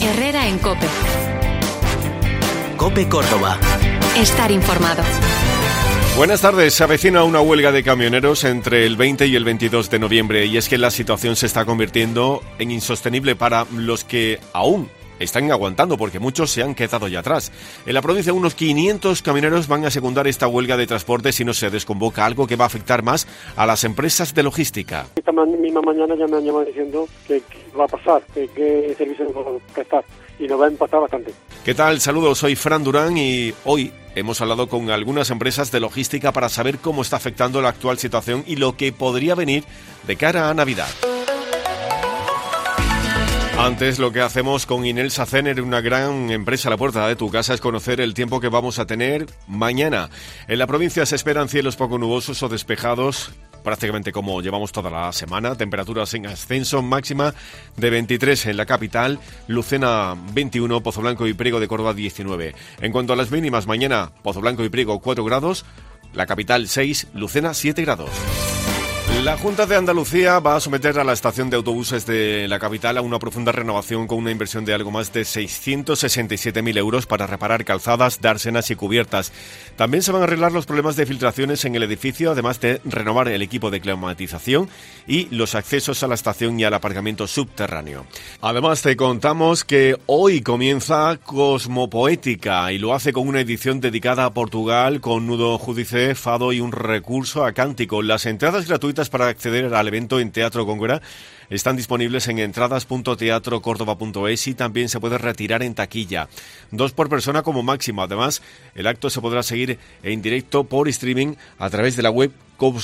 Herrera en COPE. COPE Córdoba. Estar informado. Buenas tardes. Se avecina una huelga de camioneros entre el 20 y el 22 de noviembre y es que la situación se está convirtiendo en insostenible para los que aún están aguantando porque muchos se han quedado ya atrás. En la provincia unos 500 camioneros van a secundar esta huelga de transporte si no se desconvoca, algo que va a afectar más a las empresas de logística. Esta misma mañana ya me han llamado diciendo que va a pasar, que qué servicio nos va a prestar y nos va a impactar bastante. ¿Qué tal? Saludos, soy Fran Durán y hoy hemos hablado con algunas empresas de logística para saber cómo está afectando la actual situación y lo que podría venir de cara a Navidad. Antes, lo que hacemos con Inelsa Cener, una gran empresa a la puerta de tu casa, es conocer el tiempo que vamos a tener mañana. En la provincia se esperan cielos poco nubosos o despejados, prácticamente como llevamos toda la semana. Temperaturas en ascenso, máxima de 23 en la capital, Lucena 21, Pozoblanco y Priego de Córdoba 19. En cuanto a las mínimas, mañana Pozoblanco y Priego 4 grados, la capital 6, Lucena 7 grados. La Junta de Andalucía va a someter a la estación de autobuses de la capital a una profunda renovación con una inversión de algo más de 667.000 euros para reparar calzadas, dársenas y cubiertas. También se van a arreglar los problemas de filtraciones en el edificio, además de renovar el equipo de climatización y los accesos a la estación y al aparcamiento subterráneo. Además, te contamos que hoy comienza Cosmopoética y lo hace con una edición dedicada a Portugal, con nudo júdice, fado y un recurso a cántico. Las entradas gratuitas para acceder al evento en Teatro Góngora están disponibles en entradas.teatrocórdoba.es y también se puede retirar en taquilla. 2 por persona como máximo. Además, el acto se podrá seguir en directo por streaming a través de la web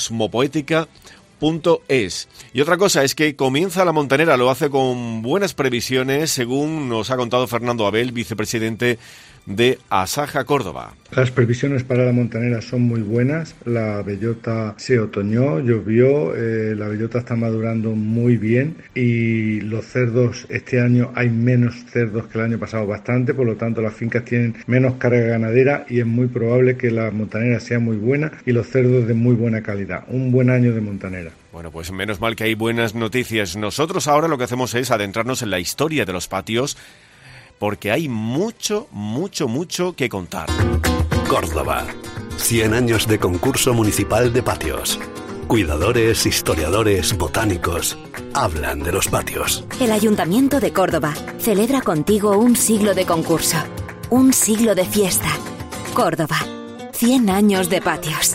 cosmopoética.es. Y otra cosa es que comienza la Montanera, lo hace con buenas previsiones, según nos ha contado Fernando Abel, vicepresidente de Asaja Córdoba. Las previsiones para la Montanera son muy buenas. La bellota se otoñó, llovió, la bellota está madurando muy bien y los cerdos, este año hay menos cerdos que el año pasado bastante, por lo tanto las fincas tienen menos carga ganadera y es muy probable que la Montanera sea muy buena y los cerdos de muy buena calidad. Un buen año de Montanera. Bueno, pues menos mal que hay buenas noticias. Nosotros ahora lo que hacemos es adentrarnos en la historia de los patios, porque hay mucho que contar. Córdoba. 100 años de concurso municipal de patios. Cuidadores, historiadores, botánicos hablan de los patios. El Ayuntamiento de Córdoba celebra contigo un siglo de concurso, un siglo de fiesta. Córdoba. 100 años de patios.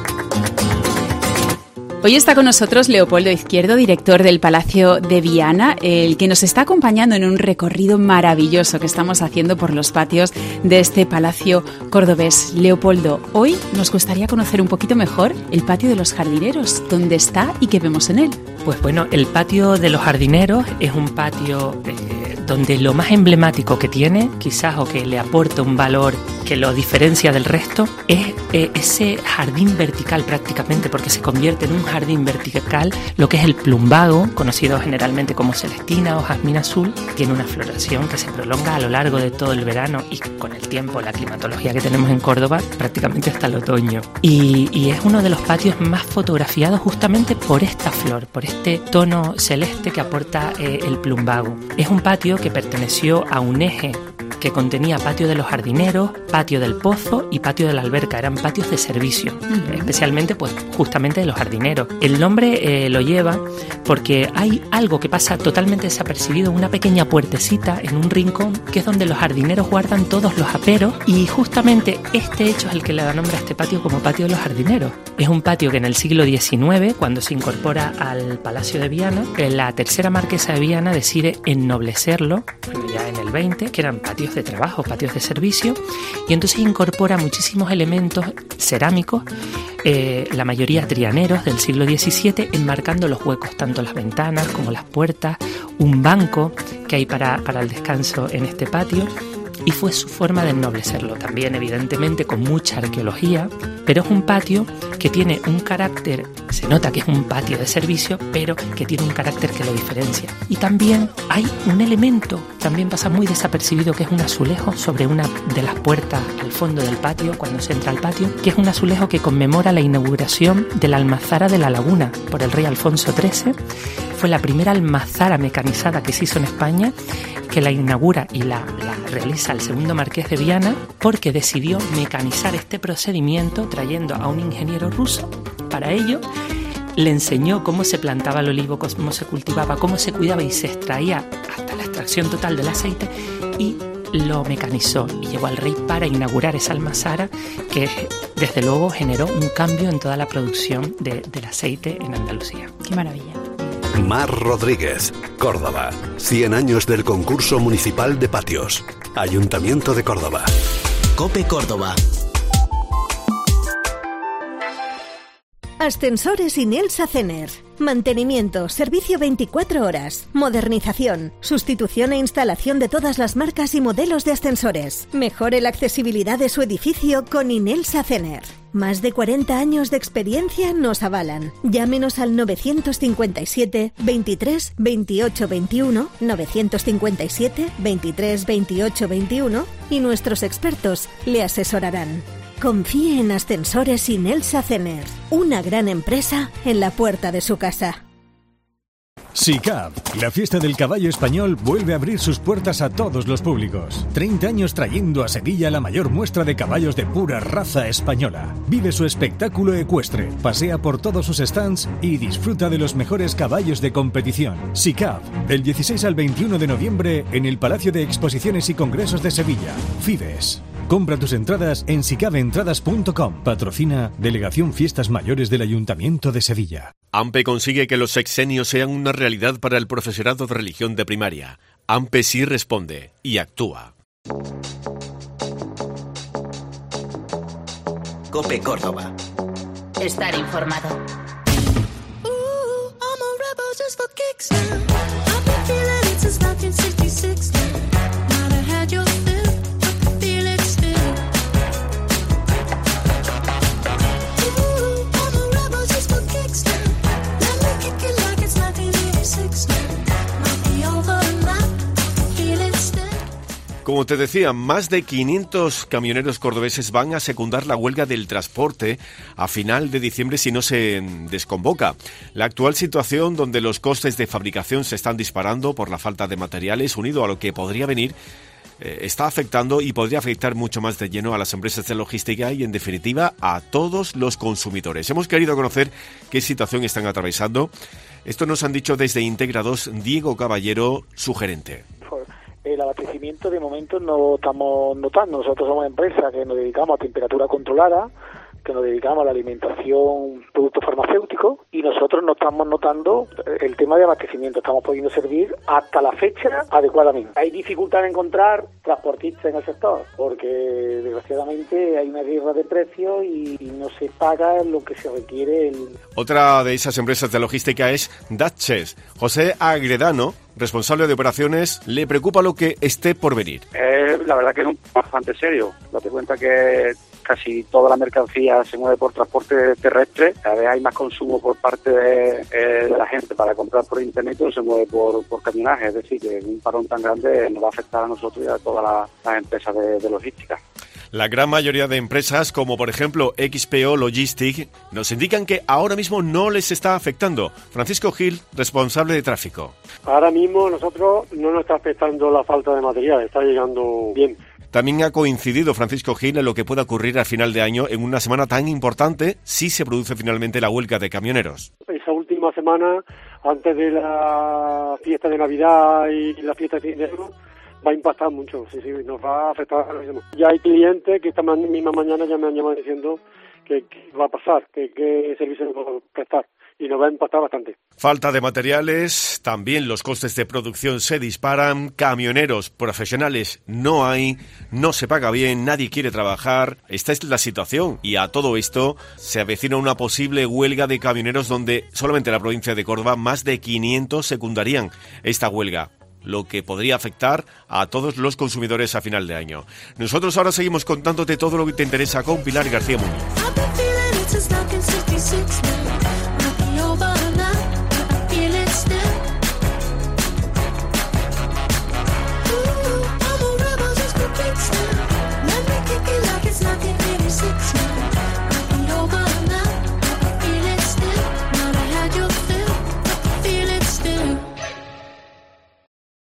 Hoy está con nosotros Leopoldo Izquierdo, director del Palacio de Viana, el que nos está acompañando en un recorrido maravilloso que estamos haciendo por los patios de este palacio cordobés. Leopoldo, hoy nos gustaría conocer un poquito mejor el patio de los jardineros, dónde está y qué vemos en él. Pues bueno, el patio de los jardineros es un patio donde lo más emblemático que tiene, quizás, o que le aporta un valor que lo diferencia del resto, es ese jardín vertical prácticamente, porque se convierte en un jardín vertical lo que es el plumbago, conocido generalmente como celestina o jazmín azul. Tiene una floración que se prolonga a lo largo de todo el verano y con el tiempo, la climatología que tenemos en Córdoba, prácticamente hasta el otoño. Y es uno de los patios más fotografiados justamente por esta flor, por este tono celeste que aporta el plumbago. Es un patio que perteneció a un eje que contenía patio de los jardineros, patio del pozo y patio de la alberca. Eran patios de servicio, especialmente pues justamente de los jardineros. El nombre lo lleva porque hay algo que pasa totalmente desapercibido, una pequeña puertecita en un rincón que es donde los jardineros guardan todos los aperos, y justamente este hecho es el que le da nombre a este patio como patio de los jardineros. Es un patio que en el siglo XIX, cuando se incorpora al Palacio de Viana, la tercera marquesa de Viana decide ennoblecerlo, ya en el 20, que eran patios de trabajo, patios de servicio, y entonces incorpora muchísimos elementos cerámicos, la mayoría trianeros del siglo XVII, enmarcando los huecos, tanto las ventanas como las puertas, un banco que hay para el descanso en este patio, y fue su forma de ennoblecerlo, también evidentemente con mucha arqueología, pero es un patio que tiene un carácter, se nota que es un patio de servicio, pero que tiene un carácter que lo diferencia. Y también hay un elemento, también pasa muy desapercibido, que es un azulejo sobre una de las puertas al fondo del patio, cuando se entra al patio, que es un azulejo que conmemora la inauguración de la almazara de la Laguna por el rey Alfonso XIII. fue la primera almazara mecanizada que se hizo en España, que la inaugura y la realiza el segundo marqués de Viana, porque decidió mecanizar este procedimiento trayendo a un ingeniero ruso. Para ello le enseñó cómo se plantaba el olivo, cómo se cultivaba, cómo se cuidaba y se extraía hasta la extracción total del aceite, y lo mecanizó y llevó al rey para inaugurar esa almazara que desde luego generó un cambio en toda la producción del aceite en Andalucía. ¡Qué maravilla! Mar Rodríguez, Córdoba. 100 años del concurso municipal de patios. Ayuntamiento de Córdoba. COPE Córdoba. Ascensores Inel Sacener. Mantenimiento, servicio 24 horas, modernización, sustitución e instalación de todas las marcas y modelos de ascensores. Mejore la accesibilidad de su edificio con Inel Sacener. Más de 40 años de experiencia nos avalan. Llámenos al 957 23 28 21, 957 23 28 21 y nuestros expertos le asesorarán. Confíe en Ascensores Inel Sacener, una gran empresa en la puerta de su casa. SICAV, la fiesta del caballo español, vuelve a abrir sus puertas a todos los públicos. 30 años trayendo a Sevilla la mayor muestra de caballos de pura raza española. Vive su espectáculo ecuestre, pasea por todos sus stands y disfruta de los mejores caballos de competición. SICAV, del 16 al 21 de noviembre en el Palacio de Exposiciones y Congresos de Sevilla. Fides. Compra tus entradas en sicaventradas.com. Patrocina Delegación Fiestas Mayores del Ayuntamiento de Sevilla. AMPE consigue que los sexenios sean una realidad para el profesorado de religión de primaria. AMPE sí responde y actúa. COPE Córdoba. Estar informado. Como te decía, más de 500 camioneros cordobeses van a secundar la huelga del transporte a final de diciembre si no se desconvoca. La actual situación, donde los costes de fabricación se están disparando por la falta de materiales, unido a lo que podría venir, está afectando y podría afectar mucho más de lleno a las empresas de logística y, en definitiva, a todos los consumidores. Hemos querido conocer qué situación están atravesando. Esto nos han dicho desde Integra 2 Diego Caballero, su gerente. El abastecimiento de momento no estamos notando. Nosotros somos una empresa que nos dedicamos a temperatura controlada, que nos dedicamos a la alimentación, productos farmacéuticos, y nosotros no estamos notando el tema de abastecimiento. Estamos pudiendo servir hasta la fecha adecuadamente. Hay dificultad en encontrar transportistas en el sector, porque desgraciadamente hay una guerra de precios y no se paga lo que se requiere. Otra de esas empresas de logística es Datches. José Agredano, responsable de operaciones, le preocupa lo que esté por venir. La verdad que es bastante serio. Date cuenta que casi toda la mercancía se mueve por transporte terrestre. Cada vez hay más consumo por parte de la gente para comprar por internet, o se mueve por camionaje. Es decir, que un parón tan grande nos va a afectar a nosotros y a todas las empresas de logística. La gran mayoría de empresas, como por ejemplo XPO Logistic, nos indican que ahora mismo no les está afectando. Francisco Gil, responsable de tráfico. Ahora mismo nosotros no nos está afectando la falta de material, está llegando bien. También ha coincidido Francisco Gil en lo que pueda ocurrir al final de año en una semana tan importante si se produce finalmente la huelga de camioneros. Esa última semana, antes de la fiesta de Navidad y la fiesta de fin de año, va a impactar mucho, sí, nos va a afectar. Ya hay clientes que esta misma mañana ya me han llamado diciendo que va a pasar, que qué servicio nos va a prestar, y nos va a impactar bastante. Falta de materiales, también los costes de producción se disparan, camioneros profesionales no hay, no se paga bien, nadie quiere trabajar. Esta es la situación, y a todo esto se avecina una posible huelga de camioneros donde solamente en la provincia de Córdoba más de 500 secundarían esta huelga, lo que podría afectar a todos los consumidores a final de año. Nosotros ahora seguimos contándote todo lo que te interesa con Pilar García Muñoz.